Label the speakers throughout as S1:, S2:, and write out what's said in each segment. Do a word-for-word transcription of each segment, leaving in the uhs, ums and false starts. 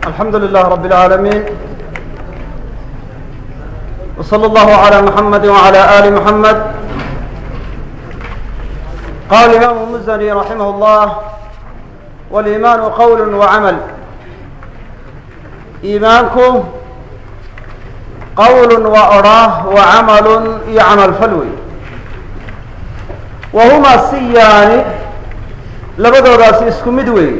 S1: الحمد لله رب العالمين، وصلى الله على محمد وعلى آل محمد. قال الإمام المزني رحمه الله: والإيمان قول وعمل. إيمانكم قول وأراه وعمل يعمل فلوي، وهما سيان لبدوداas isku mid weeye.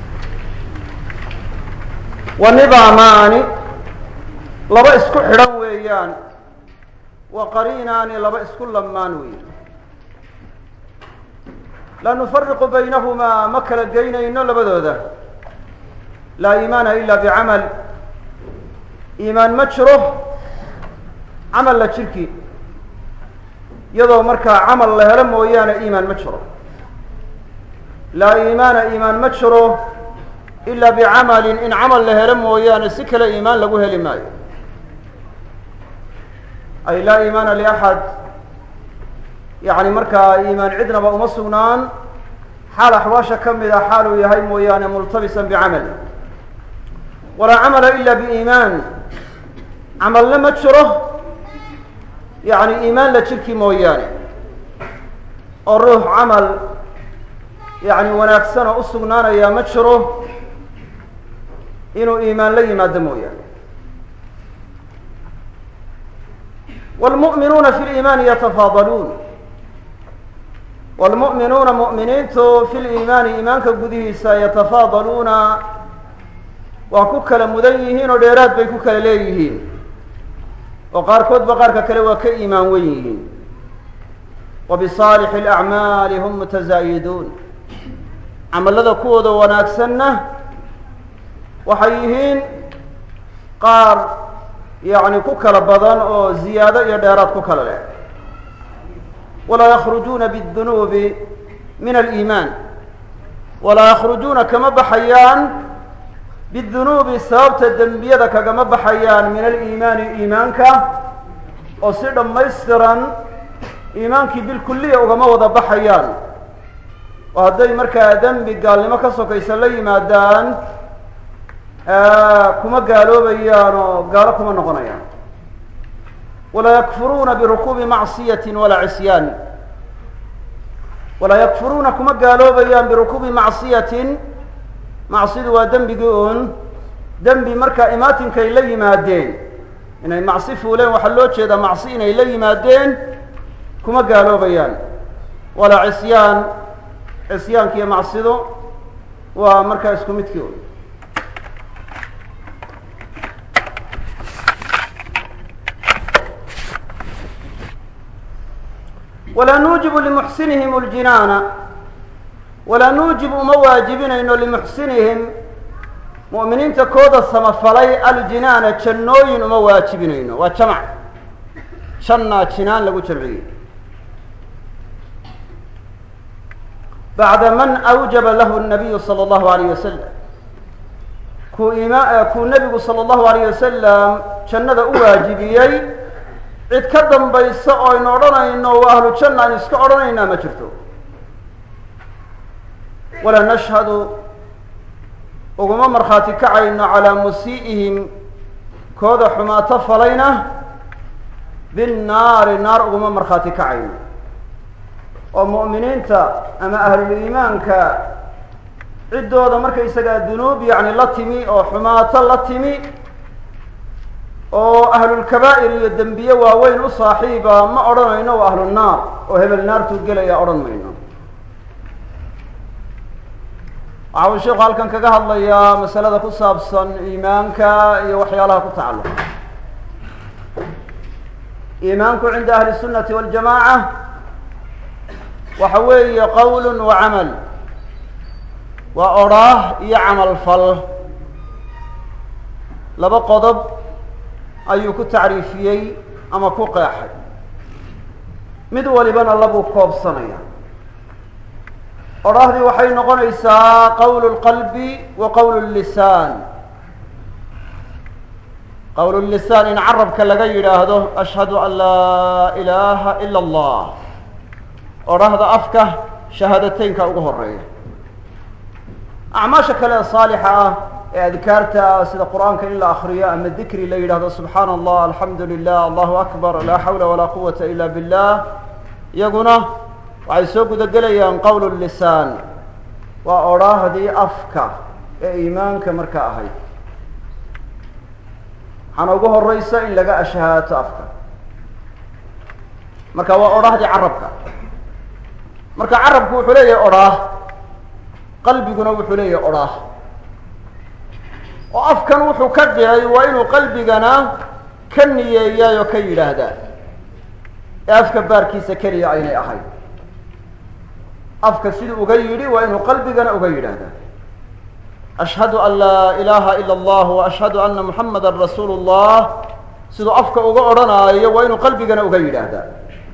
S1: ونظاamaani laba isku xidhan weeyaan, وaqariinaani laba isku lamaan weeye. laa nufariqu baynahumaa ma kala geynayno labadooda. laa iimaana ila bicamal, iimaan ma jiro camal la jirki, iyadoo markaa camal la helo mooyaane iimaan ma jiro. laa iimaana iimaan ma jiro ilaa bicamalin, in camal la helo mooyaane si kale iimaan lagu heli maayo. ay laa iimaana liaxad, yacni markaa iimaan cidnaba uma sugnaan xaal axwaasha ka mid a xaal uu yahay mooyaane multabisan bicamal. walaa camala ila biiimaan, camalna ma jiro yacni iimaan la jirki mooyaane, oo ruux camal yacni wanaagsanoo u sugnaanayaa ma jiro inuu iimaan la yimaado mooyaane. wاlmuؤminuuna fi اliimaani yatafaadaluun, wاlmuؤminuuna muؤminiintu fi liimaani iimaanka gudihiisa yatafaadaluuna waa ku kala mudan yihiin oo dheeraad bay ku kala leeyihiin, oo qaarkoodba qaarka kale waa ka iimaan wen yihiin. wa bisaalixi اlacmaali hum mutasaayiduun, camallada kuwooda wanaagsanna waxay yihiin qaar yacni ku kala badan oo ziyaado iyo dheeraad ku kala leh. walaa yakhrujuuna biاdunuubi min aliimaan, walaa yakhrujuuna kama baxayaan bidunuubi sababta dembiyada kagama baxayaan min aliimaani iimaanka, oo si dhammaystiran iimaankii bilkuliya ugama wada baxayaan. oo hadday markaa dembi gaalnimo ka sokaysa la yimaadaan kuma gaaloobayaan oo gaalo kuma noqonayaan. walaa yakfuruuna birukuubi macsiyati walaa cisyaan, walaa yakfuruuna kuma gaaloobayaan birukuubi macsiyatin, macsidu waa dembigii un dembi markaa imaatinkay la yimaadeen, inay macsi fuuleen waxaa loo jeedaa macsi inay la yimaadeen kuma gaaloobayaan. walaa cisyaan, cisyaanka iyo macsidu waa markaa isku midkii un. walaa nuujibu limuxsinihim اljinaana, walaa nuujibu uma waajibinayno limuxsinihim mu'miniinta kooda samafalay aljinaana jannooyin uma waajibinayno. waa jamac, jannaa jinaan lagu jamciyey. bacda man awjaba lahu الnabiyu salى اllahu alayh wasalam, kuu ima kuu nebigu salى اllahu alayh wasalam jannada u waajibiyey, cid ka dambaysa oo aynu odhanayno waa ahlu janna aynu iska odhanaynaa ma jirto. walaa nashhadu, uguma markhaati kacayno calaa musii'ihim kooda xumaato falayna binnaari, naar uguma markhaati kacayno. oo mu'miniinta ama ahluliimaanka ciddooda markaysagaa dunuub yacni la timi oo xumaato la timi oo ahlulkabaa'ir iyo dembiye waaweyn u saaxiiba ma odhanayno waa ahlu naar oo hebel naartuu gelaya odhan mayno. waxa uu sheekhu halkan kaga hadlayaa masalada ku saabsan iimaanka iyo waxyaalaha ku tacalluqa. iimaanku cinda ahli sunnati waljamaaca waxa weeye qowl wa camal, waa odhaah iyo camal fal. laba qodob ayuu ku tacriifiyey ama ku qeexay, mid walibana labuu koobsanaya. odhaahdii waxay noqonaysaa qowl اlqalbi wa qowl اlisaan. qowl lisaan in carabka laga yidhaahdo ashhadu an laa ilaaha ila اllah, odhaahda afka shahaadateynka ugu horeeya. acmaasha kale ee saalixa ah ee adkaarta sida qur-aanka in la akriyo ama dikri la yidhahdo subxaana allah alxamdu lilah allahu akbar laa xawla walaa quwata ila billah iyaguna waxay soo gudagelayaan qowl lisaan waa odhaahdii afka ee iimaanka marka ahayd waxaana ugu horeysa in laga ashhaato afka marka waa odhaahdii carabka marka carabku wuxuu leeyahay odhaah qalbiguna wuxuu leeyahay odhaah oo afkan wuxuu ka dhigay waa inuu qalbigana ka niyeeyaay oo ka yidhaahdaa ee afka baarkiisa keliya aynay ahayd afka siduu uga yidhi waa inuu qalbigana uga yidhaahdaa ashhadu an laa ilaaha ila allah wa ashhadu ana muxamada rasuulu llah siduu afka uga odhanaayo waa inuu qalbigana uga yidhaahdaa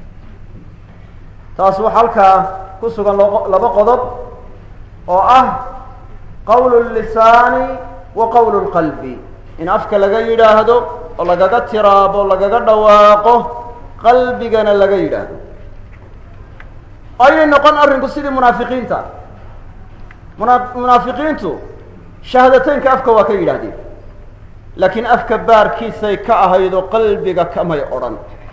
S1: taas waxaa halkaa ku sugan laba qodob oo ah qowl lisaani wa qowl lqalbi in afka laga yidhaahdo oo lagaga tiraabo lagaga dhawaaqo qalbigana laga yidhaahdo aynay noqon arrinku sidii munaafiqiinta muna munaafiqiintu shahaadateynka afka waa ka yidhaahdeen laakiin afka baarkiisay ka ahaydo qalbiga kamay odhan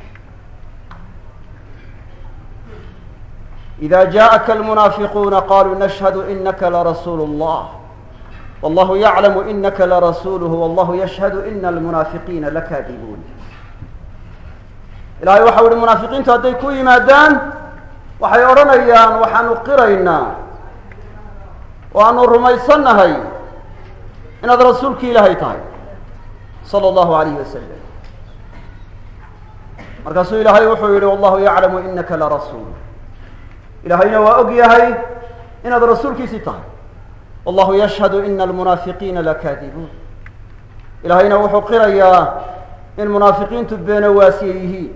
S1: ida jaءaka almunaafiquuna qaluu nashhadu inaka larasuulu اllah wallahu yaclamu inaka larasuuluhu wallahu yashhadu ina almunaafiqiina lakaadibuun ilahay waxau ihi munaafiqiintu hadday ku yimaadaan waxay odhanayaan waxaanu qiraynaa oo aanu rumaysannahay inaad rasuulki ilaahay tahay salى اllahu alayh wasalam markaasuu ilaahay wuxuu yihi wallahu yaclamu inaka larasuul ilaahayna waa og yahay inaad rasuulkiisii tahay wallahu yashhadu ina almunaafiqiina lakaadibuun ilaahayna wuxuu qirayaa in munaafiqiintu beenawaasiye yihiin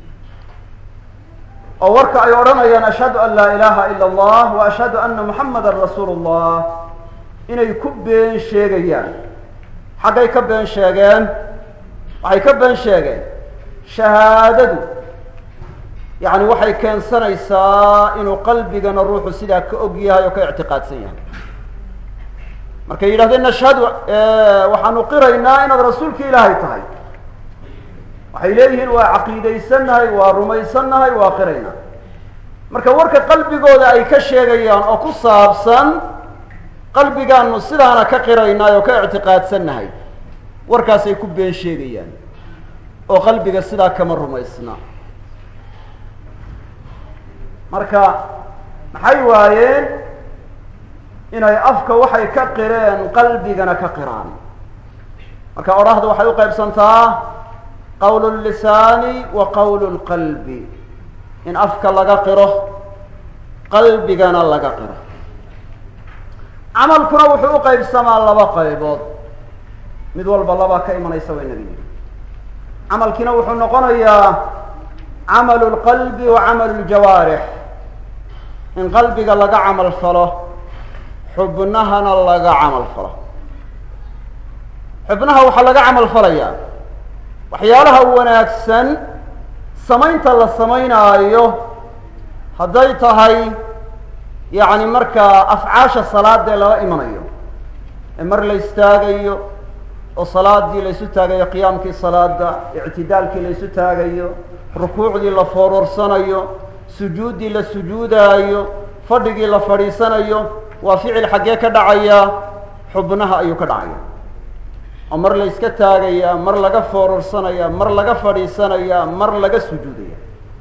S1: oo warka ay odhanayaan ashhadu an laa ilaha ila allah wa ashhadu ana muxamada rasuulu llah inay ku been sheegayaan xaggay ka been sheegeen waxay ka been sheegeen shahaadadu yacni waxay keensanaysaa inuu qalbigana ruuxu sidaa ka og yahay oo ka ictiqaadsan yahay markay yidhahdeen nashhadu waxaanu qiraynaa inaad rasuulki ilaahay tahay waxay leeyihiin waa caqiidaysannahay waa rumaysannahay waa qiraynaa marka warka qalbigooda ay ka sheegayaan oo ku saabsan qalbigaanu sidaana ka qiraynay oo ka ictiqaadsannahay warkaasay ku been sheegayaan oo qalbiga sidaa kama rumaysna marka maxay waayeen inay afka waxay ka qireen qalbigana ka qiraan marka odhaahda waxay u qaybsantaa qowl lisaani wa qowl lqalbi in afka laga qiro qalbigana laga qiro camalkuna wuxuu u qaybsamaa laba qaybood mid walba labaa ka imanaysa waa inaga yidhi camalkiina wuxuu noqonayaa camalu lqalbi wa camalu ljawaarix in qalbiga laga camal falo xubnahana laga camal falo xubnaha waxaa laga camal falayaa waxyaalaha wanaagsan samaynta la samaynaayo hadday tahay yacni markaa afcaasha salaadee lala imanayo ee mar la istaagayo oo salaadii la isu taagayo qiyaamkii salaada ictidaalkii la isu taagayo rukuucdii la foorarsanayo sujuuddii la sujuudaayo fadhigii la fadhiisanayo waa ficil xaggee ka dhacaya xubnaha ayuu ka dhacaya oo mar la iska taagaya mar laga foorarsanaya mar laga fadhiisanaya mar laga sujuudaya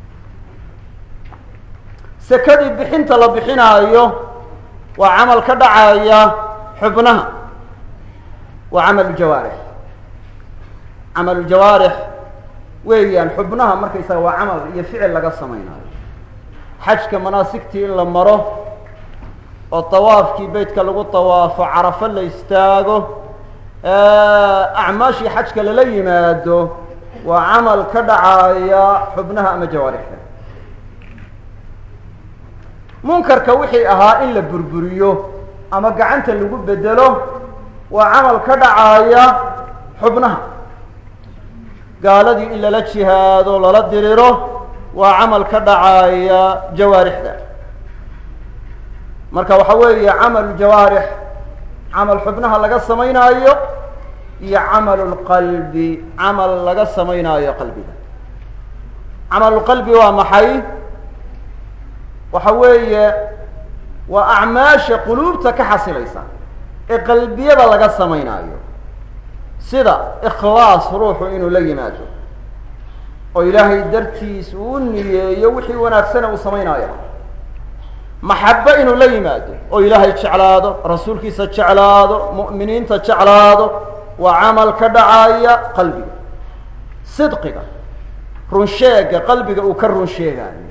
S1: sekadii bixinta la bixinaayo waa camal ka dhacaya xubnaha waa camal jawaarix camal jawaarix weeyaan xubnaha markaysaga waa camal iyo ficil laga samaynayo xajka manaasigtii in la maro oo tawaafkii beytka lagu tawaafo carafo la istaago acmaashii xajka lala yimaado waa camal ka dhacaya xubnaha ama jawaarixda munkarka wixii ahaa in la burburiyo ama gacanta lagu bedelo waa camal ka dhacaya xubnaha gaaladii in lala jihaado lala diriro waa camal ka dhacaya jawaarixda marka waxa weeye camal jawaarix camal xubnaha laga samaynaayo iyo camalu lqalbi camal laga samaynaayo qalbiga. camalulqalbi waa maxay? waxa weeye waa acmaasha quluubta ka xasilaysa ee qalbiyada laga samaynaayo, sida ikhlaas ruuxu inuu la yimaado oo ilaahay dartiis uu niyeeyo wixii wanaagsana uu samaynaayo, maxabo inuu la yimaado oo ilaahay jeclaado, rasuulkiisa jeclaado, mu'miniinta jeclaado, waa camal ka dhacaya qalbiga. sidqiga, runsheega qalbiga uu ka run sheegaayo,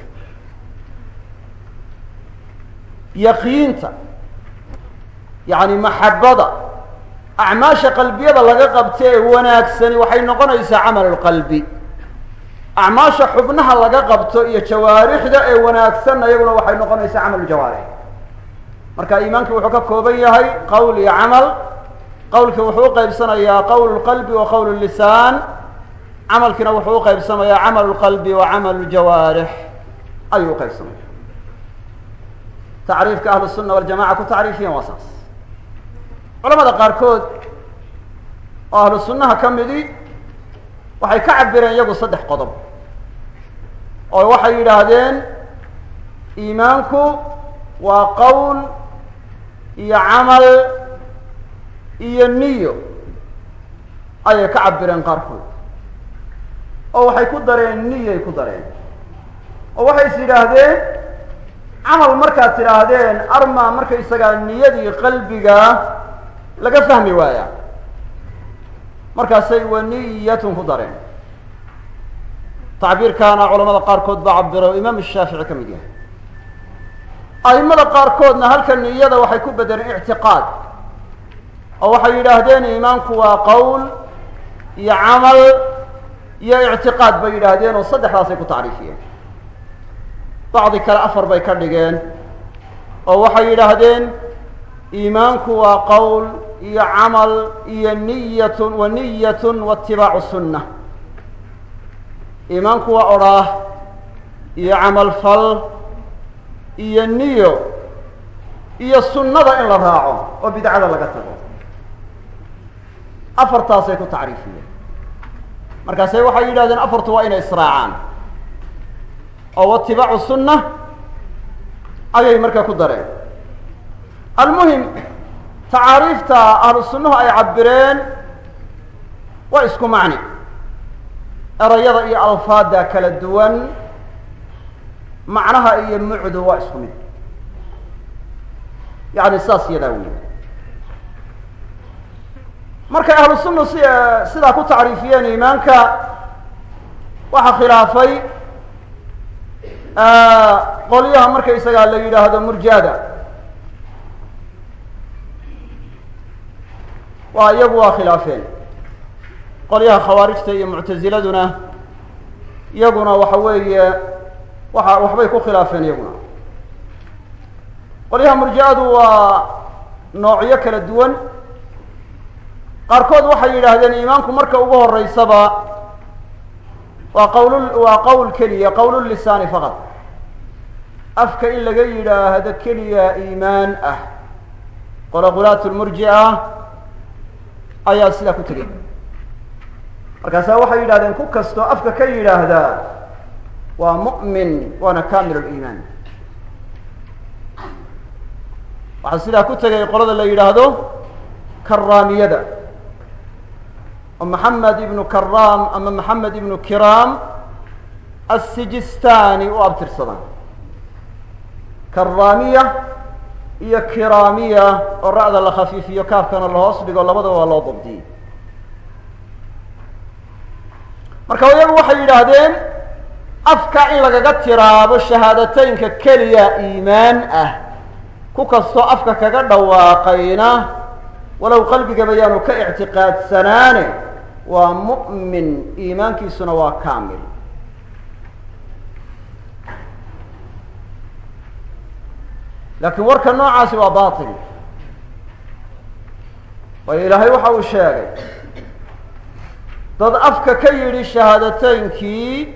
S1: yaqiinta yacni maxabada, acmaasha qalbiyada laga qabta ee wanaagsani waxay noqonaysaa camalulqalbi. acmaasha xubnaha laga qabto iyo jawaarixda ee wanaagsanna iyaguna waxay noqonaysaa camaluljawaarix. marka iimaanki wuxuu ka kooban yahay qowl iyo camal. qowlki wuxuu uqaybsanayaa qowl lqalbi wa qowl lisaan, camalkiina wuxuu uqaybsamayaa camal lqalbi wa camal ljawaarix ayuu uqaybsamaya. tacriifka ahlu sunna waljamaca ku tacriifiyan waa saas. culamada qaarkood oo ahlu sunnaha ka midi waxay ka cabireen iyagu saddex qodob oo waxay yidhaahdeen iimaanku waa qowl iyo camal iyo niyo ayay ka cabireen qaarkood, oo waxay ku dareen niyay ku dareen, oo waxay is yidhaahdeen camal markaad tidhaahdeen armaa markaysagaa niyadii qalbiga laga fahmi waaya, markaasay waniyatun ku dareen. tacbiirkaana culamada qaarkood baa cabiro o imaam shaafici ka mid yahay. a'imada qaarkoodna halka niyada waxay ku bedeleen ictiqaad, oo waxay yidhaahdeen iimaanku waa qowl iyo camal iyo ictiqaad bay yidhaahdeen, oo saddexdaasay ku tacriifiyeen. bacdi kale afar bay ka dhigeen, oo waxay yidhaahdeen iimaanku waa qowl iyo camal iyo niyatun wa niyatun waitibaacu sunna. iimaanku waa odhaah iyo camal fal iyo niyo iyo sunnada in la raaco oo bidcada laga tago. afartaasay ku tacriifiyeen. markaase waxay yidhahdeen afartu waa inay israacaan, oo watibaacu sunna ayay markaa ku dareen. almuhim tacaariifta ahlu sunnuhu ay cabireen waa isku macni, erayada iyo alfaada kala duwan, macnaha iyo mucdu waa isku mid, yani saas yadaa wey. markay ahlu sunna si sidaa ku tacriifiyeen iimaanka, waxaa khilaafay qolyaha markaysagaa la yidhaahdo murjiada. waa iyagu waa khilaafeen. qolyaha khawaarijta iyo muctaziladuna iyaguna waxa weeye waa waxbay ku khilaafeen iyaguna. qolyaha murji'adu waa noocyo kala duwan. qaarkood waxay yidhaahdeen iimaanku marka ugu horeysaba waa qawl waa qowl keliya, qowl lisaani faqad, afka in laga yidhaahdo keliya iimaan ah. qola qulaat lmurji'a ayaa sidaa ku tegey. markaasaa waxay yidhahdeen ku kastoo afka ka yidhaahdaa waa mu'min waana kamil liimaan. waxaa sidaa ku tegay qolada la yidhaahdo karaamiyada, oo maxamed ibnu karaam ama maxamed ibnu kiraam assijistani u abtirsadaan. karaamiya iyo kiraamiya oo ra'da la khafiifiyo kaafkana la hoos dhigo, labadaba waa loo dabdiyey. marka iyagu waxay yidhaahdeen afka in lagaga tiraabo shahaadateynka keliya iimaan ah, ku kastoo afka kaga dhawaaqayna walow qalbigaba yaanu ka ictiqaadsanaane waa mu'min, iimaankiisuna waa kaamil. laakiin warka noocaasi waa batil. waayo ilaahay waxa uu sheegay dad afka ka yidhi shahaadateynkii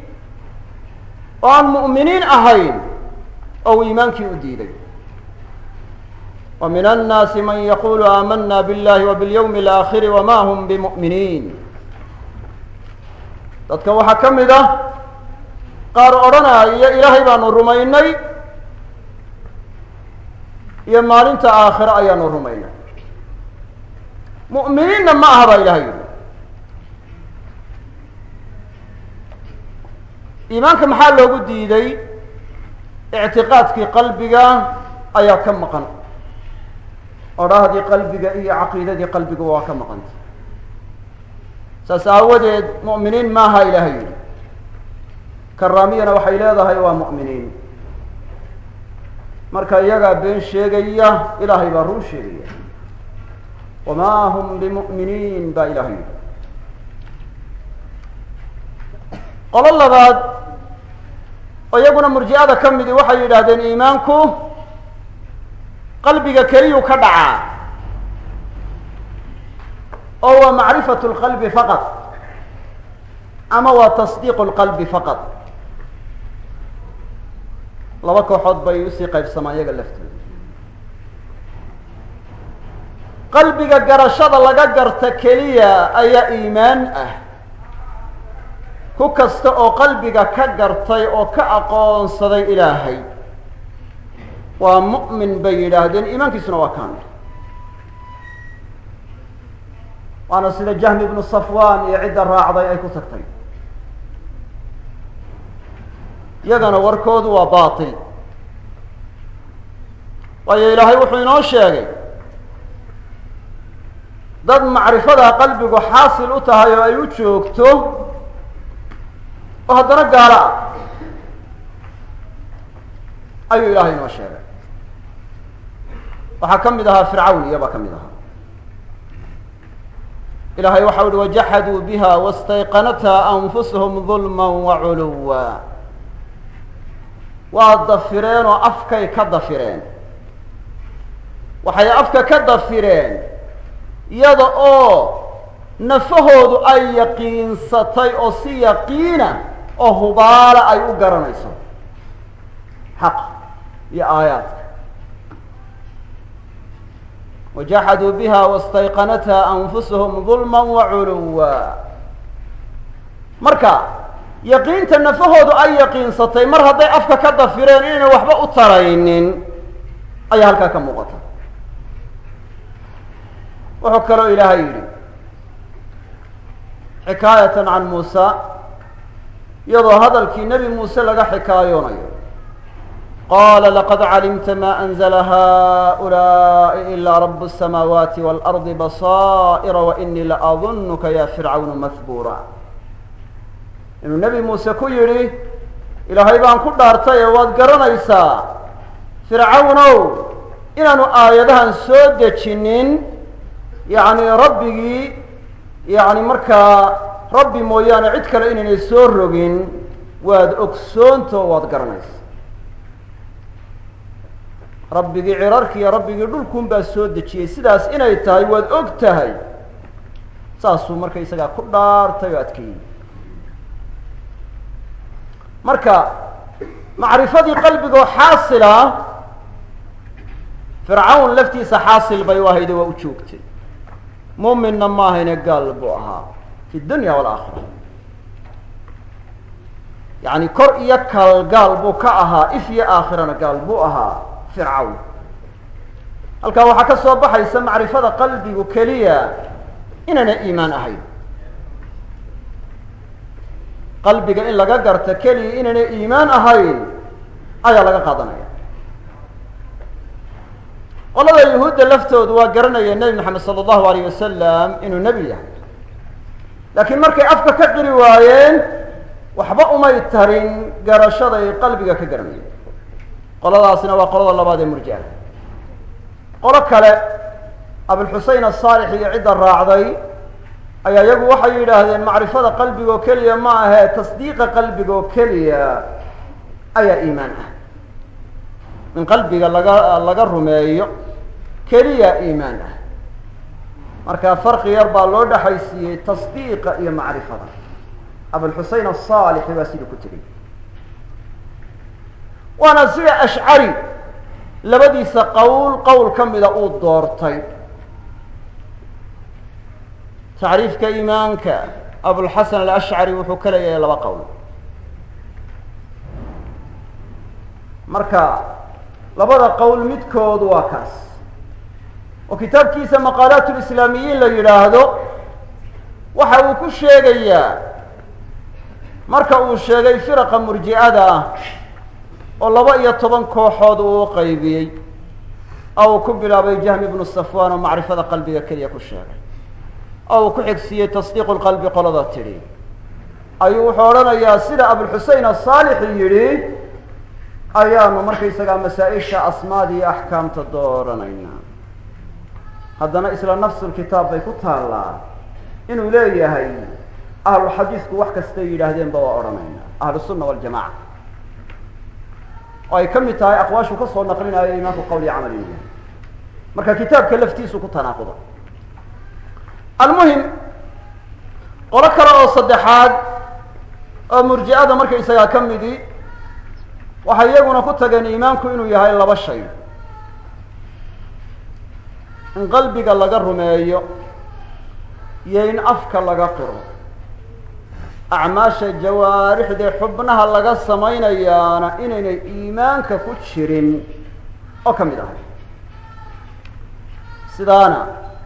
S1: oo aan mu'miniin ahayn oo uu iimaankii u diiday. ومن الناس من يقول آمنا بالله وباليوم الآخر وما هم بمؤمنين dadka waxaa ka mid ah qaar odhanaya ilaahay baanu rumaynay iyo maalinta aakhire ayaanu rumaynay mu'miniinna ma aha baa ilahay yidhi iimaanka maxaa loogu diiday ictiqaadkii qalbiga ayaa ka maqan odhahdii qalbiga iyo caqiidadii qalbiga waa ka maqanta saas aawadeed mu'miniin maaha ilahay yidhi karaamiyana waxay leedahay waa mu'miniin marka iyagaa been sheegaya ilaahay baa run sheegaya wamaa hum bimu'miniin baa ilahay yidhi qolo labaad oo iyaguna murji'ada ka midi waxay yidhaahdeen iimaanku qalbiga keliyuu ka dhacaa oo waa macrifatu lqalbi faqad ama waa tasdiiqu lqalbi faqad laba kooxood bay usii qaybsamaan iyaga laftooda qalbiga garashada laga garta keliya ayaa iimaan ah ku kasta oo qalbiga ka gartay oo ka aqoonsaday ilaahay waa mu'min bay yidhaahdeen iimaankiisuna waa kaamil waana sida jahmi ibnu safwan iyo cidda raacday ay ku tagtay iyagana warkoodu waa baatil waayo ilaahay wuxuu inoo sheegay dad macrifada qalbigu xaasil u tahay oo ay u joogto oo haddana gaalo ah ayuu ilaahay inoo sheegay waxaa ka mid ahaa fircawn iyabaa ka mid ahaa ilahay waxa uhi wajaxaduu biha wastayqanatha anfusuhum dulma waculuwa waa dafireen oo afkay ka dafireen waxay afka ka dafireen iyada oo nafahoodu ay yaqiinsatay oo si yaqiina oo hubaala ay u garanayso xaq iyo aayaadka wajaxaduu biha wastayqanatha anfusuhum dulma waculuwa marka yaqiinta nafahoodu ay yaqiinsatay mar hadday afka ka dafireen inayna waxba u taraynin ayaa halkaa ka muuqata wuxuu kaloo ilaahay yidhi xikaayatan can muusa iyadoo hadalkii nebi muuse laga xikaayoonayo qaala laqad calimta ma anzla haؤulaaءi ilaa rab الsamaawaati wاlardi basaa'ira wainii laadunka ya fircawnu mahbuura inuu nebi muuse ku yidhi ilaahay baan ku dhaartay ee waad garanaysaa fircawnow inaanu aayadahan soo dejinin yacni rabbigii yacni markaa rabbi mooyaane cid kale inaynay soo rogin waad ogsoonto waad garanaysa rabbigii cirarki iyo rabbigii dhulkun baa soo dejiyey sidaas inay tahay waad og tahay saasuu marka isagaa ku dhaartay oo adkeeyey marka macrifadii qalbigoo xaasila fircawn laftiisa xaasil bay u ahayde waa u joogtay muuminna ma ahayne gaal buu ahaa fi dunya waalaakhira yacni kor iyo kal gaal buu ka ahaa if iyo aakhirana gaal buu ahaa fircawn halkaa waxaa ka soo baxaysa macrifada qalbigu keliya inaana iimaan ahayn qalbiga in laga garta keliya inaana iimaan ahayn ayaa laga qaadanaya qolada yahuudda laftoodu waa garanaya nebi maxamed sala allahu alayh wasalam inuu nebi yahay laakiin markay afka ka qiri waayeen waxba umay tarin garashaday qalbiga ka garanayeen qoladaasina waa qolada labaad ee murji'ada qolo kale abulxusein asaalix iyo cidda raacday ayaa iyagu waxay yidhaahdeen macrifada qalbigoo keliya ma ahee tasdiiqa qalbigoo keliya ayaa iimaan ah in qalbiga laga laga rumeeyo keliya iimaan ah marka farqi yar baa loo dhexaysiiyey tasdiiqa iyo macrifada abulxusein asaalixi baa sida ku tegey waana sida ashcari labadiisa qowl qowl ka mida uu doortay. tacriifka iimaanka abulxasan alashcari wuxuu ka leeyahay laba qowl. marka labada qowl midkood waa kaas oo kitaabkiisa maqaalaat lislaamiyiin la yidhaahdo waxa uu ku sheegayaa marka uu sheegay firaqa murji'ada ah oo laba iyo toban kooxood uu u qaybiyey oo uu ku bilaabay jahm ibnu safwan oo macrifada qalbiga keliya ku sheegay oo uu ku xigsiiyey tasdiiqu lqalbi qolada tidhi ayuu wuxuu odhanayaa sida abulxusein asaalixi yidhi ayaanu markaysagaa masaa-isha asmaada iyo axkaamta dooranaynaa. haddana isla nafsulkitaab bay ku taallaa inuu leeyahay ahluxadiisku wax kastay yidhaahdeenba waa odhanaynaa ahlusunna waljamaca oo ay ka mid tahay aqwaashu ka soo naqlinayo imaanku qawliya camalin. marka kitaabka laftiisu ku tanaaquda. almuhim qolo kale oo saddexaad oo murji'ada markaysagaa ka midi waxay iyaguna ku tageen iimaanku inuu yahay laba shay: in qalbiga laga rumeeyo iyo in afka laga qiro. acmaasha jawaarixdee xubnaha laga samaynayaana inaynay iimaanka ku jirin oo ka mid ahay. sidaana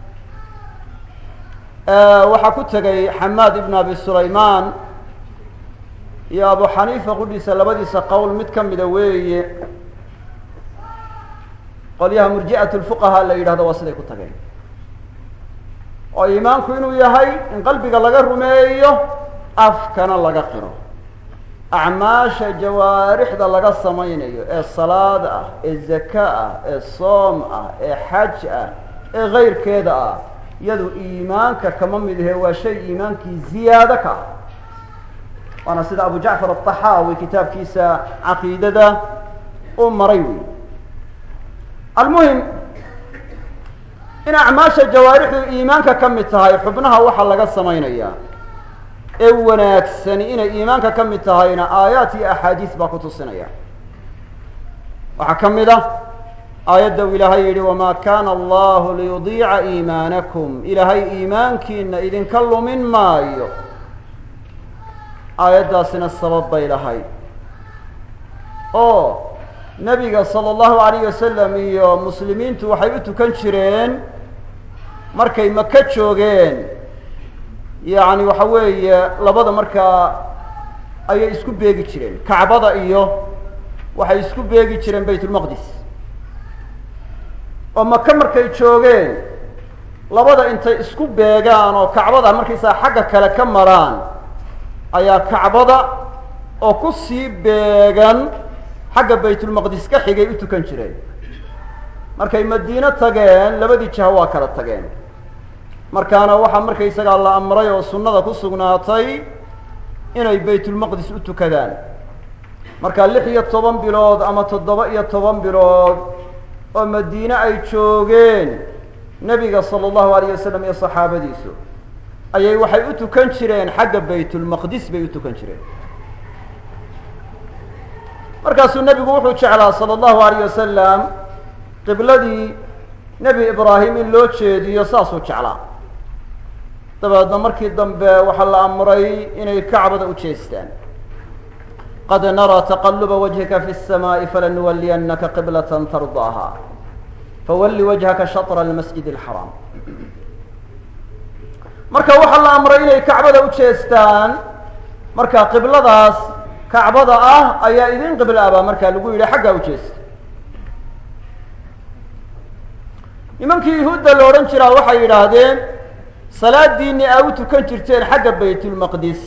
S1: waxaa ku tegay xamaad ibn abi sulaymaan iyo abu xaniifa qudhiisa labadiisa qowl mid ka mida weeye. qolyaha murji'at lfuqaha la yidhahdo waa siday ku tageen oo iimaanku inuu yahay in qalbiga laga rumeeyo afkana laga qiro. acmaasha jawaarixda laga samaynayo ee salaad ah ee zaka ah ee soom ah ee xaj ah ee kayrkeeda ah iyadu iimaanka kama mid ahe waa shay iimaankii ziyaado ka ah. waana sida abu jacfar aلطaxaawi kitaabkiisa caqiidada uu maray wey. almuhim in acmaasha jawaarixdu iimaanka ka mid tahay xubnaha waxa laga samaynayaa ee wanaagsani inay iimaanka ka mid tahayna aayaat iyo axaadiis baa ku tusinaya. waxaa ka mid ah aayadda uu ilaahay yidhi wamaa kaana allahu liyudiica iimaanakum, ilaahay iimaankiina idinka lumin maayo. aayaddaasina sabab bay lahayd oo nebiga sala allahu alayh wasalam iyo muslimiintu waxay u tukan jireen markay maka joogeen yacni waxa weeye labada markaa ayay isku beegi jireen. kacbada iyo waxay isku beegi jireen baytulmaqdis. oo maka markay joogeen labada intay isku beegaan oo kacbada markaysaa xagga kale ka maraan ayaa kacbada oo ku sii beegan xagga baytulmaqdis ka xigay u tukan jireen. markay madiino tageen labadii jaho waa kala tageen. markaana waxaa markaysagaa la amray oo sunnada ku sugnaatay inay baytulmaqdis u tukadaan. marka lix iyo toban bilood ama toddoba iyo toban bilood oo madiine ay joogeen nebiga sala allahu alayh wasalam iyo saxaabadiisu ayay waxay u tukan jireen xagga baytulmaqdis bay u tukan jireen. markaasuu nebigu wuxuu jeclaa sala allahu alayh wasalam qibladii nebi ibraahim in loo jeediyo saasuu jeclaa. dabeedna markii dambe waxaa la amray inay kacbada u jeestaan. qad naraa taqaluba wajhika fi الsamaaءi falanuwaliyannaka qiblaة tardaaha fawalli wajhaka shaطra almasjid اlxaraam. marka waxaa la amray inay kacbada u jeestaan. marka qibladaas kacbada ah ayaa idin qibla abaa markaa lagu yidhi xaggaa u jeesta. nimankii yahuudda la odhan jiraa waxay yidhaahdeen salaadiinni aa u tukan jirteen xagga baytulmaqdis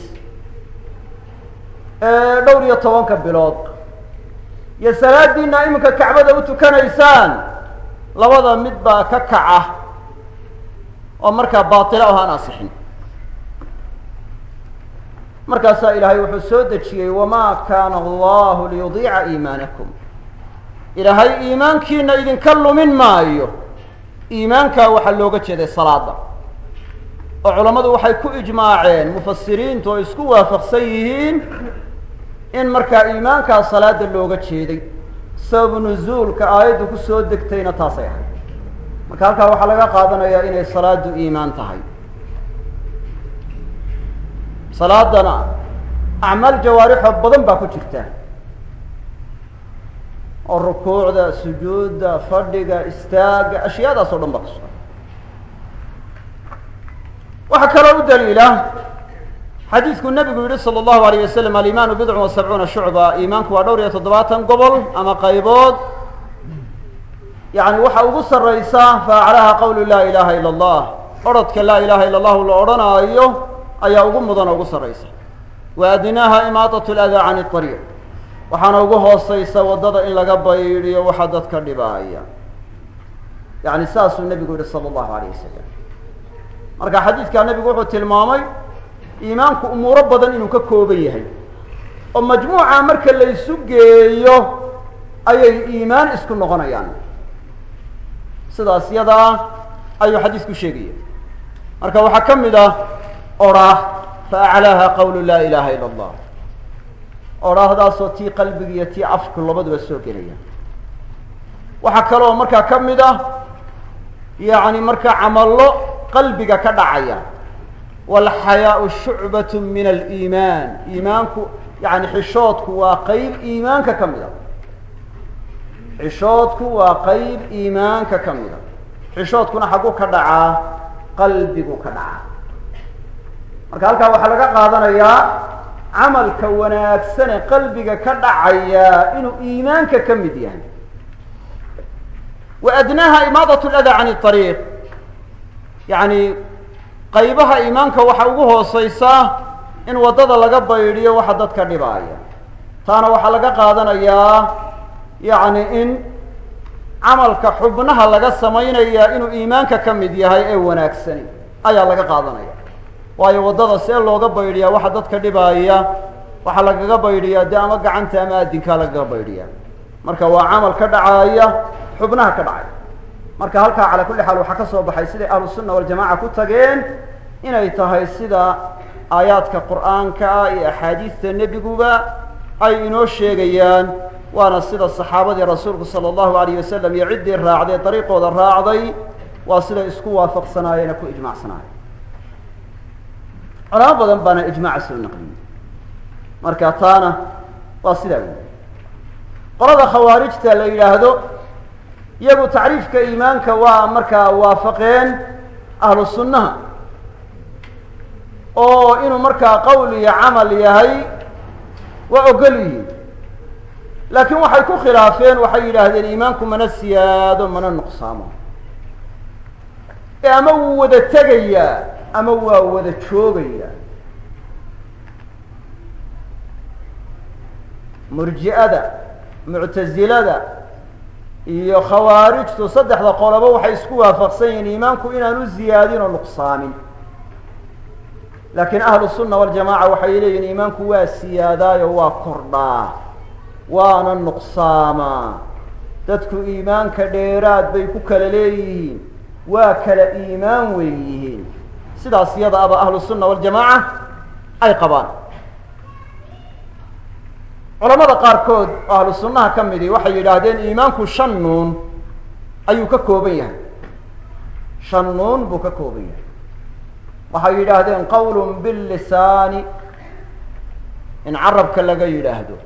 S1: ee dhowr iyo tobanka bilood iyo salaadiinna iminka kacbada u tukanaysaan labada mid baa ka kaca oo markaa baatila oo aan asixin. markaasaa ilaahay wuxuu soo dejiyey wamaa kaana allahu liyudiica iimaanakum, ilaahay iimaankiina idinka lumin maayo. iimaankaa waxaa looga jeeday salaada oo culammadu waxay ku ijmaaceen mufasiriintu oo isku waafaqsan yihiin in markaa iimaankaa salaada looga jeeday sababu nuzuulka aayaddu ku soo degtayna taasay ahayd. marka halkaa waxaa laga qaadanayaa inay salaadu iimaan tahay. salaadana acmaal jawaarixoo badan baa ku jirta oo rukuucda, sujuudda, fadhiga, istaaga, ashyaadaas oo dhan baa kusugan. waxaa kaloo u daliila xadiidku nabigu yihi salى اllahu alayh wasalam alimaanu bidcun wa sabcuuna shucba, iimaanku waa dhowr iyo toddobaatan gobol ama qaybood. yani waxa ugu saraysa faaclaha qawlu laa ilaha ila اllah, orodka laa ilaha ila اllahu la odhanaayo ayaa ugu mudan oo ugu saraysa. wa adnaaha imaaطaة اlأdaa can الطariiq, waxaana ugu hooseysa waddada in laga baydhiyo waxa dadka dhibaaya. yani saasuu nebigu yihi salى اllahu alayh wasalam. marka xadiidkaa nebigu wuxuu tilmaamay iimaanku umuuro badan inuu ka kooban yahay, oo majmuuca marka la isu geeyo ayay iimaan isku noqonayaan. sidaas yadaa ayuu xadiisku sheegaya. marka waxaa ka mid ah odhaah faaclaaha qawlu laa ilaha ila اllah, odhaahdaasoo tii qalbiga iyo tii afku labaduba soo gelaya. waxaa kaloo markaa ka mid ah yani markaa camallo qalbiga ka dhacaya. walxayaau shucbat min aliimaan, iimaanku yani xishoodku waa qeyb iimaanka ka mida. xishoodku waa qeyb iimaanka ka mida. xishoodkuna xagu ka dhacaa? qalbigu ka dhacaa. marka halkaa waxaa laga qaadanayaa camalka wanaagsane qalbiga ka dhacaya inuu iimaanka ka mid yahay. wa adnaaha imaadat اlأdaa can الطariiq, yani qaybaha iimaanka waxaa ugu hooseysa in waddada laga baydhiyo waxa dadka dhibaaya. taana waxaa laga qaadanayaa yani in camalka xubnaha laga samaynaya inuu iimaanka ka mid yahay ee wanaagsani ayaa laga qaadanaya. waayo waddada see looga baydhiyaa waxa dadka dhibaaya, waxaa lagaga baydhiyaa de ama gacanta ama adinkaa lagaga baydhiyaa. marka waa camal ka dhacaya xubnaha ka dhacaya. marka halkaa calaa kulli xaal waxaa ka soo baxay siday ahlu sunna waljamaca ku tageen inay tahay sida aayaadka qur'aanka iyo axaadiista nebiguba ay inoo sheegayaan, waana sida saxaabadii rasuulku sala allahu alayh wasalam iyo ciddii raacday dariiqooda raacday waa siday isku waafaqsanaayeen oo ku ijmacsanaayeen. culamo badan baana ijmaaca soo naqliyey. marka taana waa sidaa wey. qolada khawaarijta la yidhaahdo iyagu tacriifka iimaanka waa markaa waafaqeen ahlu sunnaha, oo inuu markaa qowl iyo camal yahay waa ogol yihiin. laakiin waxay ku khilaafeen, waxay yidhaahdeen iimaanku mana siyaado mana nuqsaamo, ee ama wuu wada tegayaa ama waa wada joogayaa. murji'ada, muctasilada iyo khawaarijtu saddexda qoloba waxay isku waafaqsan yihiin iimaanku inaanu ziyaadin oo nuqsaamin. laakiin ahlu sunna waljamaca waxay leeyihin iimaanku waa siyaadaayo waa kordhaa waana nuqsaamaa. dadku iimaanka dheeraad bay ku kala leeyihiin, waa kala iimaan weyn yihiin. sidaas yada aba ahlu sunna waljamaca ay qabaan. culamada qaarkood oo ahlu sunnaha ka midi waxay yidhaahdeen iimaanku shan nuun ayuu ka kooban yahay. shan nuun buu ka kooban yahay. waxay yidhaahdeen qawlun billisaani, in carabka laga yidhaahdo,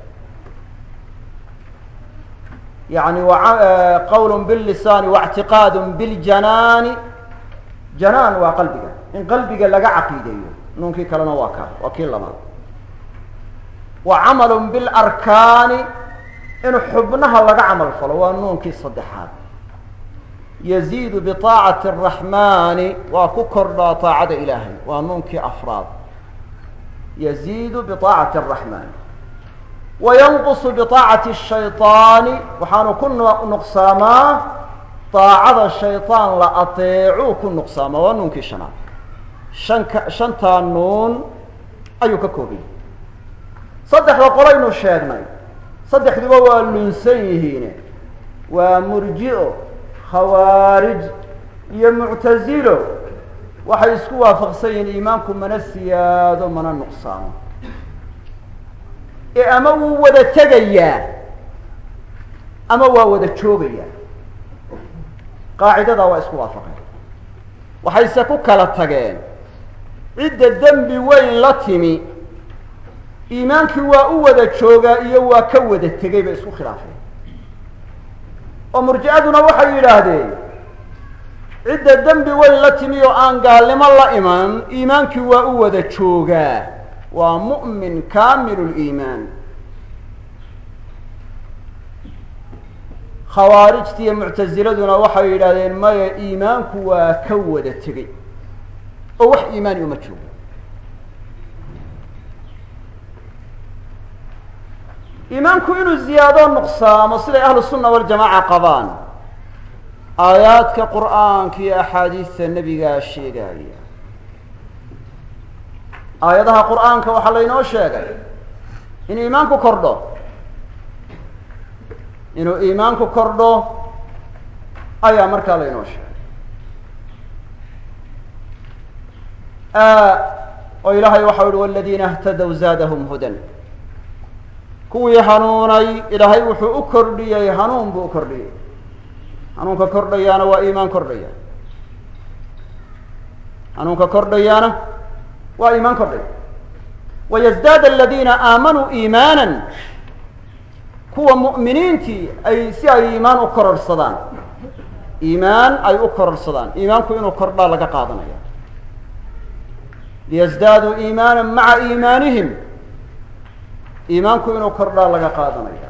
S1: yani qawlun billisaani waاctiqaadun biljanaani. janaan waa qalbiga, in qalbiga laga caqiideeyo. nuunkii kalena waa ka waa kii labaad. wa camalun bilarkaani, in xubnaha laga camal falo, waa nuunkii saddexaad. yaziidu biطaacati الraxmaani, waa ku kordhaa طaacada ilaahay, waa nuunkii afraad. yaziidu biطaacati الraxmaani. wayanqusu biطaacati الshayطaani, waxaanu ku nuqsaamaa طaacada shayطaan la ateecuu ku nuqsaamaa, waa nuunkii shanaad. shanka shantaa nuun ayuu ka koobay. saddexda qolaynu sheegnay, saddexduba waa lunsan yihiine, waa murji'o, khawaarij iyo muctasilo. waxay isku waafaqsan yihiin iimaanku mana siyaado mana nuqsaamo, ee ama wuu wada tegayaa ama waa wada joogaya qaacidadaa waa isku waafaqeen waxayse ku kala tageen cidda dembi weyn la timi iimaankii waa u wada joogaa iyo waa ka wada tegay bay isku khilaafeen oo murji'aduna waxay yidhaahdeen cidda dembi weyn la timi oo aan gaalnimo la iman iimaankii waa u wada joogaa waa mu'min kaamilu liimaan khawaarijta iyo muctasiladuna waxay yidhahdeen maya iimaanku waa ka wada tegey oo wax iimaani uma joogo iimaanku inuu ziyaado nuqsaamo siday ahlu sunna waljamaaca qabaan aayaadka qur'aanka iyo axaadiista nebigaa sheegaya aayadaha qur'aanka waxaa laynoo sheegay in iimaanku kordho inuu iimaanku kordho ayaa markaa laynoo sheegay oo ilaahay waxau yihi waladiina اhtadow zaadahum hudan kuwii hanuunay ilaahay wuxuu u kordhiyey hanuun buu u kordhiyey hanuunka kordhayaana waa iimaan kordhaya hanuunka kordhayaana waa iimaan kordhaya wayزdaad aladiina aamanuu iimaana kuwa mu'miniintii ay si ay iimaan u kororhsadaan iimaan ay u kororhsadaan iimaanku inuu kordhaa laga qaadanaya liyزdaaduu iimaana maca iimaanihim iimaanku inuu kordhaa laga qaadanaya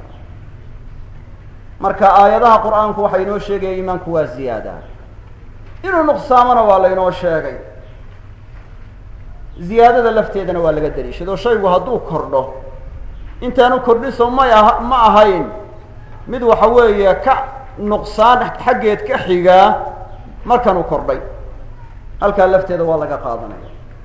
S1: marka aayadaha qur'aanku waxay inoo sheegaya iimaanku waa ziyaada inuu nuqsaamona waa laynoo sheegay ziyaadada lafteedana waa laga daliishado shaygu hadduu kordho intaanu kordhiso may ah ma ahayn mid waxa weeye ka nuqsaan xaggeed ka xigaa markanuu kordhay halkaa lafteeda waa laga qaadanaya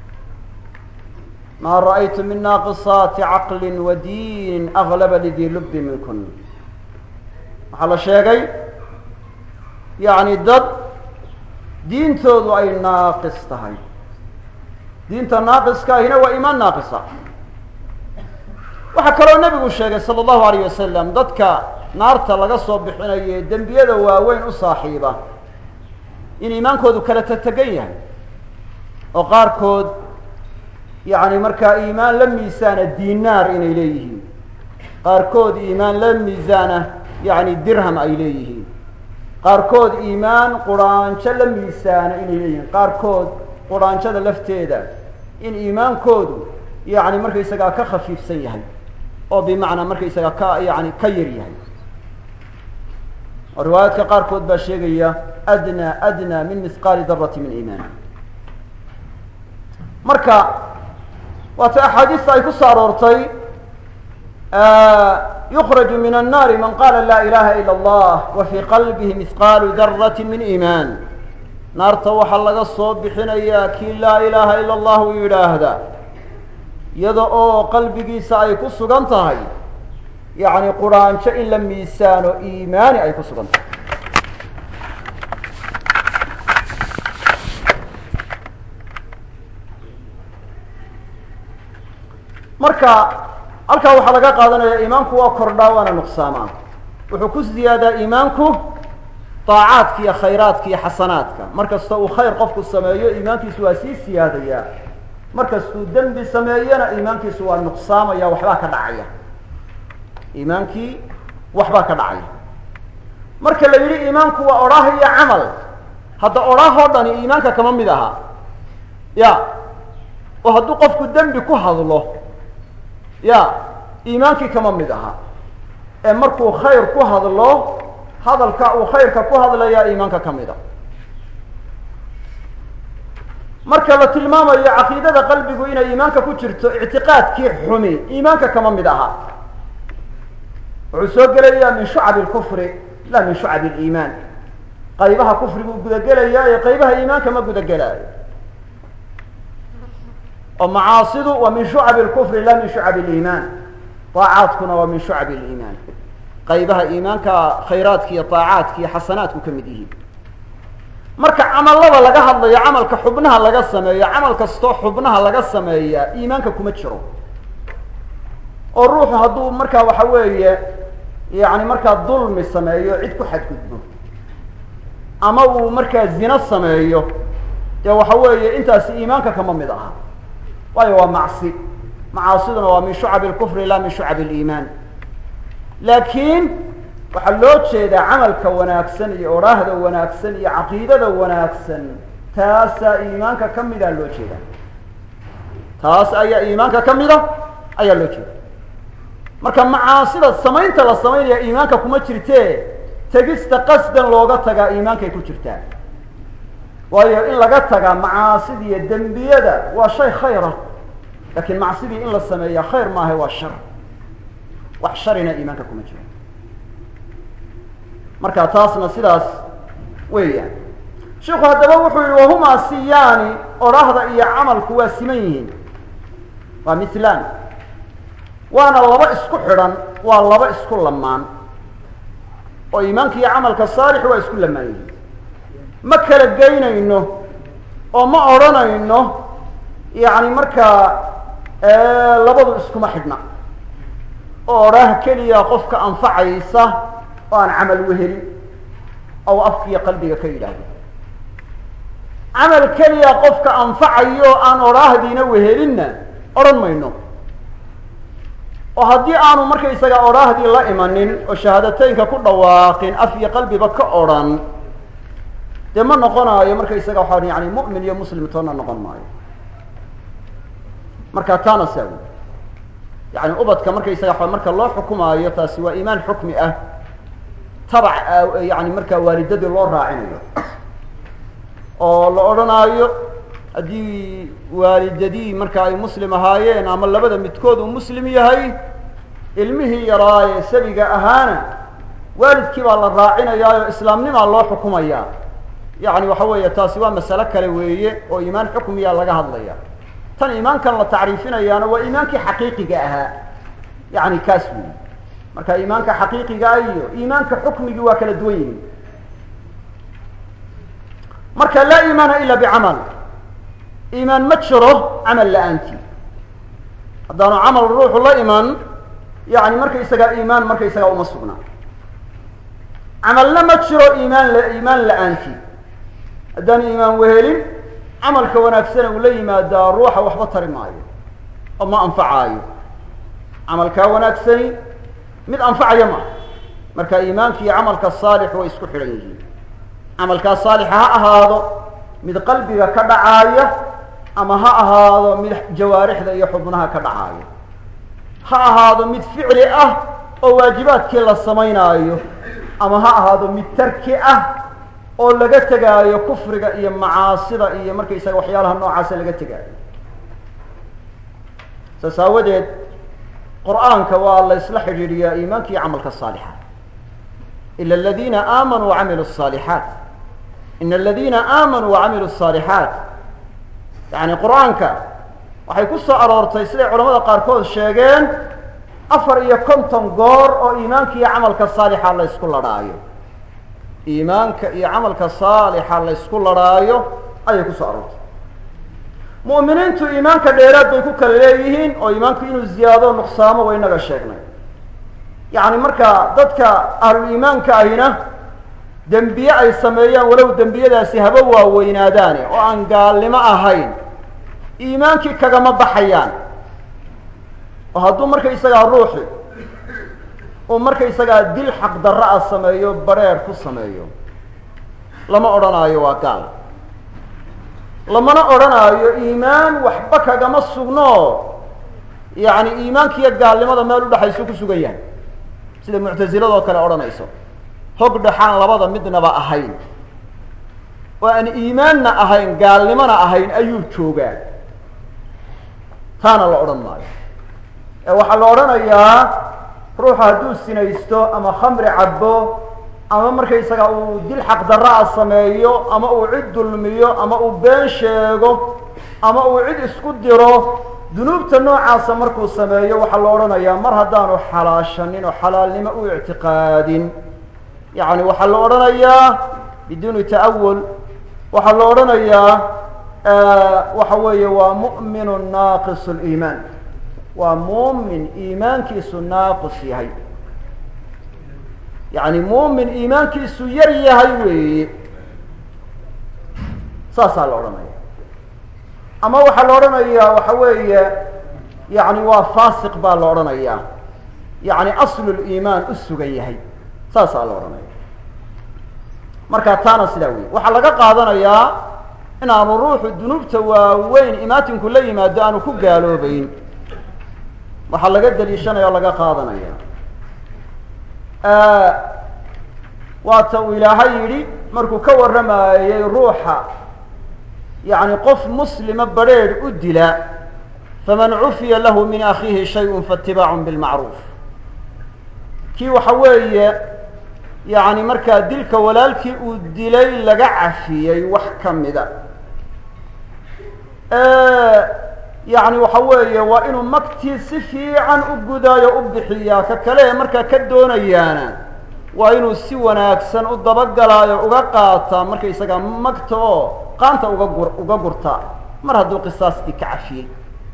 S1: ma ra'aytu min naaqisaati caqli wa diinin aglaba lidii lubbi minkun waxaa la sheegay yacni dad diintoodu ay naaqis tahay diinta naaqiska ahina waa iimaan naaqisa waxaa kaloo nebigu sheegay sala allahu alayh wasalam dadka naarta laga soo bixinayo dembiyada waaweyn u saaxiiba in iimaankoodu kala tategan yahay oo qaarkood yacni markaa iimaan la miisaana dinaar inay leeyihiin qaarkood iimaan la miisaana yacni dirham ay leeyihiin qaarkood iimaan quraanjo la miisaana inay leeyihiin qaarkood quraanjada lafteeda in iimaankoodu yacni markaysagaa ka khafiifsan yahay oo bimacnaa markaysagaa ka yani ka yar yahay oo riwaayaadka qaarkood baa sheegaya adnaa adnaa min mihqaali darati min iimaan marka waata axaadiista ay ku soo aroortay yukraju min annaari man qaala laa ilaha ila allah wa fii qalbihi mihqaalu darati min iimaan naarta waxaa laga soo bixinayaa kii laa ilaaha ila allahu yidhaahda iyada oo qalbigiisa ay ku sugan tahay yacni quraanjo in la miisaano iimaani ay ku sugan tahay marka halkaa waxaa laga qaadanaya iimaanku waa kordhaa waana nuqsaamaa wuxuu ku ziyaadaa iimaanku طaacaadka iyo khayraadka iyo xasanaadka mar kasta uu khayr qofku sameeyo iimaankiisu waa sii siyaadaya mar kastuu dembi sameeyana iimaankiisu waa nuqsaamaya waxbaa ka dhacaya iimaankii waxbaa ka dhacaya marka la yidhi iimaanku waa odhaah iyo camal hadda odhaahoo dhani iimaanka kama mid aha ya oo hadduu qofku dembi ku hadlo ya iimaankii kama mid aha ee markuu khayr ku hadlo hadalka uu khayrka ku hadlayaa iimaanka ka mid a marka la tilmaamayo caqiidada qalbigu inay iimaanka ku jirto ictiqaadkii xumi iimaanka kama mid aha wuxuu soo gelayaa min shucabi lkufri la min shucabi liimaan qaybaha kufriguu gudagelayaa ee qaybaha iimaanka ma gudagelaayo oo macaasidu waa min shucabi lkufri la min shucabi liimaan طaacaadkuna waa min shucabi liimaan qaybaha iimaanka khayraadka iyo طaacaadka iyo xasanaadku ka mid yihiin marka camalada laga hadlayo camalka xubnaha laga sameeyo camal kastoo xubnaha laga sameeya iimaanka kuma jiro oo ruuxu hadduu markaa waxa weeye yani markaa dulmi sameeyo cid ku xadgudbo ama uu markaa zino sameeyo dee waxa weeye intaasi iimaanka kama mid aha waayo waa macsi macaasiduna waa min shucabi lkufri la min shucabi liimaan laakiin waxaa loo jeedaa camalka wanaagsan iyo oraahda wanaagsan iyo caqiidada wanaagsan taasaa iimaanka ka mida loo jeeda taas ayaa iimaanka ka mida ayaa loo jeeda marka macaasida samaynta la samaynaya iimaanka kuma jirtee tegista qasdan looga tagaa iimaankay ku jirtaa waayo in laga tagaa macaasida iyo dembiyada waa shay khayra lakin macsidii in la sameeya khayr maaha waa shar wax sharina iimaanka kuma jiro marka taasna sidaas weeyaan sheikhu haddaba wuxuu yihi wahumaa siyaani oraahda iyo camalku waa siman yihiin waa mithlan waana laba isku xidhan waa laba isku lamaan oo iimaanka iyo camalka saalix waa isku lamaan yihiin ma kala geynayno oo ma odhanayno yani markaa labadu iskuma xidhna oo oraah keliya qofka anfacaysa oo aan camal wehelin aw afkiiyo qalbiga ka yidhaahdo camal keliya qofka anfacayo o aan oraahdiina wehelinna odhan mayno oo haddii aanu markaysaga oraahdii la imanin oo shahaadateynka ku dhawaaqin af iyo qalbiba ka odhan dee ma noqonayo markaysaga waxaa yani mu'min iyo muslim toona noqon maayo marka taana saa wey yani ubadka markaysaga marka loo xukumaayo taasi waa iimaan xukmi ah tabac yani markaa waalidadii loo raacinayo oo la odhanaayo haddii waalidadii marka ay muslim ahaayeen ama labada midkood uu muslim yahay ilmihii yaraaye sabiga ahaana waalidkii baa la raacinayaayo islaamnimaa loo xukumayaa yani waxa weeye taasi waa masalo kale weeye oo iimaan xukmiya laga hadlaya tan iimaankan la tacriifinayaana waa iimaankii xaqiiqiga ahaa yani kaas weyi marka iimaanka xaqiiqigaa iyo iimaanka xukmigii waa kala duwan yihiin marka laa iimaana ila bicamal iimaan ma jiro camal la-aantii haddaanu camal ruuxu la iman yani markaysagaa iimaan markaysagaa uma sugnaa camalna ma jiro iimaan la iimaan la-aantii haddaanu iimaan wehelin camalka wanaagsana uu la yimaadaa ruuxa waxba tari maayo oo ma anfacaayo camalkaa wanaagsani mid anfacaya ma marka iimaanka iyo camalka saalix way isku xidhan yihiin camalkaa saalixa ha ahaado mid qalbiga ka dhacaaya ama ha ahaado mid jawaarixda iyo xubnaha ka dhacaaya ha ahaado mid ficli ah oo waajibaadkii la samaynaayo ama ha ahaado mid tarki ah oo laga tegaayo kufriga iyo macaasida iyo markaysaga waxyaalaha noocaasa laga tegaayo saas aawadeed qur'aanka waa la isla xidhiidhiyaa iimaanka iyo camalka saalixa ila aladina aamanuu wacamilu الصaalixaat ina aladina aamanuu wacamilu الصaalixaat yani qur'aanka waxay ku soo aroortay siday culamada qaarkood sheegeen afar iyo konton goor oo iimaanka iyo camalka saalixa la ysku ladhaayo iimaanka iyo camalka saalixa la ysku ladhaayo ayay ku soo aroortay mu'miniintu iimaanka dheeraad bay ku kala leeyihiin oo iimaanku inuu ziyaado nuqsaamo way inaga sheegnay yani marka dadka ahlul iimaanka ahina dembiye ay sameeyaan walow dembiyadaasi haba waaweynaadaane oo aan gaalnimo ahayn iimaankii kagama baxayaan oo hadduu markaysagaa ruuxi uu markaysagaa dil xaq darra a sameeyo bareer ku sameeyo lama odhanaayo waa gaal lamana odhanaayo iimaan waxba kagama sugno yani iimaankiiyo gaalnimada meel udhexaysu ku sugan yahay sida muctaziladoo kale odhanayso hog dhaxaan labada midnaba ahayn oo aan iimaanna ahayn gaalnimona ahayn ayuu joogaa taana la odhan maayo ee waxaa la odhanayaa ruuxa hadduu sinaysto ama khamri cabo ama markaysaga uu dil xaq darra-a sameeyo ama uu cid dulmiyo ama uu been sheego ama uu cid isku diro dunuubta noocaasa markuu sameeyo waxaa la odhanayaa mar haddaanu xalaashanin oo xalaalnimo u ictiqaadin yani waxaa la odhanayaa biduuni ta'awul waxaa la odhanayaa waxa weeye waa mu'minu naaqis liimaan waa muumin iimaankiisu naaqis yahay yani muumin iimaankiisu yar yahay weeye saasaa la odhanaya ama waxaa la odhanayaa waxa weeye yani waa faasiq baa la odhanayaa yani asluliimaan u sugan yahay saasaa la odhanaya marka taana sidaa wey waxaa laga qaadanayaa in aanu ruuxu dunuubta waaweyn imaatinku la yimaado aanu ku gaaloobeyn waxaa laga daliishanaya o laga qaadanaya waata uu ilaahay yidhi markuu ka warramayey ruuxa yani qof muslima badrheedh u dila faman cufiya lahu min akhiihi shayء faاtibaacun bilmacruuf kii waxa weeye yani markaa dilka walaalkii uu dilay laga cafiyey wax kamida yani waxa weeye waa inuu magtii si fiican u gudaayo u bixiyaa ka kale markaa ka doonayaana waa inuu si wanaagsan u dabagalaayo uga qaataa markaysaga magta oo qaanta uga gur uga gurtaa mar hadduu qisaastii ka cafiyey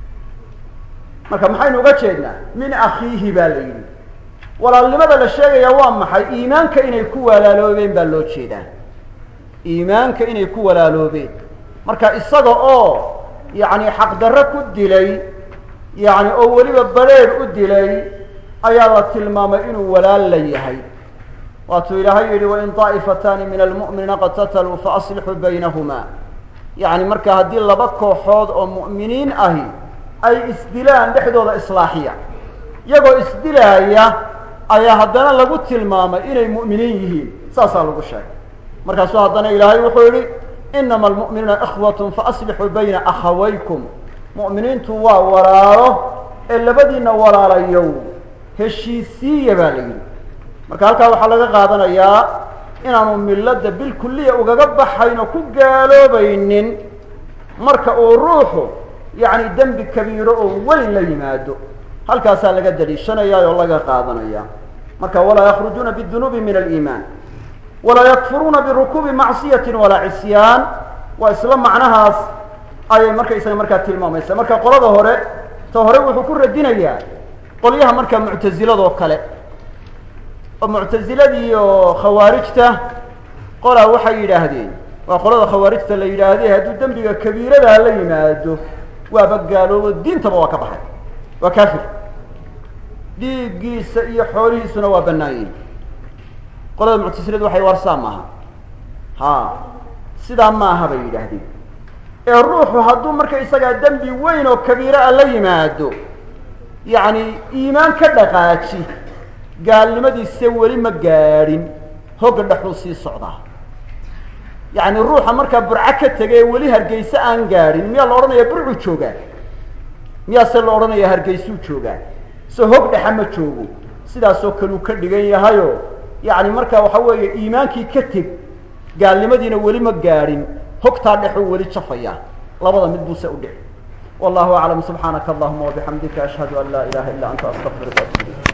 S1: marka maxaynu uga jeednaa min akhiihi baa la yidhi walaalnimada la sheegaya waa maxay iimaanka inay ku walaaloobeen baa loo jeedaa iimaanka inay ku walaaloobeen marka isaga oo yani xaqdarro ku dilay yani oo weliba badrheedh u dilay ayaa la tilmaamay inuu walaal la yahay waatuu ilaahay yihi wain طaa'ifatani min almu'miniina qatataluu faaslixuu baynahuma yani marka haddii laba kooxood oo mu'miniin ahi ay isdilaan dhexdooda islaaxiya iyagoo isdilaaya ayaa haddana lagu tilmaamay inay mu'miniin yihiin saasaa lagu sheegay markaasuu haddana ilaahay wuxuu yihi inama almu'minuuna ikhwatun faaslixuu bayna akhawaykum mu'miniintu waa walaalo ee labadiina walaalayow heshiisiiya baa la yidhi marka halkaa waxaa laga qaadanayaa inaanu milada bilkuliya ugaga baxayn oo ku gaaloobaynin marka uu ruuxu yani dembi kabiiro oo weyn la yimaado halkaasaa laga daliishanaya oo laga qaadanaya marka walaa yakrujuuna bidunuubi min aliimaan walaa yakfuruuna birukuubi macsiyati walaa cisyaan waa isla macnahaas ayay markaysaga markaa tilmaamaysa marka qolada hore ta hore wuxuu ku radinayaa qolyaha markaa muctaziladoo kale oo muctaziladii oo khawaarijta qolaa waxay yidhaahdeen waa qolada khawaarijta la yidhaahde hadduu dembiga kabiiradaa la yimaado waaba gaaloobo diintaba waa ka baxay waa kafir dhiiggiisa iyo xoolihiisuna waa bannaayiin qolada muctasiladu waxay warsaa maaha ha sidaa maaha bay yidhaahdeen ee ruuxu hadduu marka isagaa dembi weyn oo kabiira a la yimaado yacni iimaan ka dhaqaaji gaalnimadiise weli ma gaadhin hogga dhexuu sii socdaa yacni ruuxa markaa burco ka tegay weli hargeyse aan gaadhin miyaa la odhanaya burcuu joogaa miyaase la odhanaya hargeysuu joogaa se hog dhexa ma joogo sidaasoo kaleu ka dhigan yahayo yacni markaa waxa weeye iimaankii ka teg gaalnimadiina weli ma gaadhin hogtaa dhexuu weli jafaya labada mid buuse u dhici wallahu aclam subxaanaka allahuma wabixamdika ashhadu an laa ilaha illa anta astaqfiruka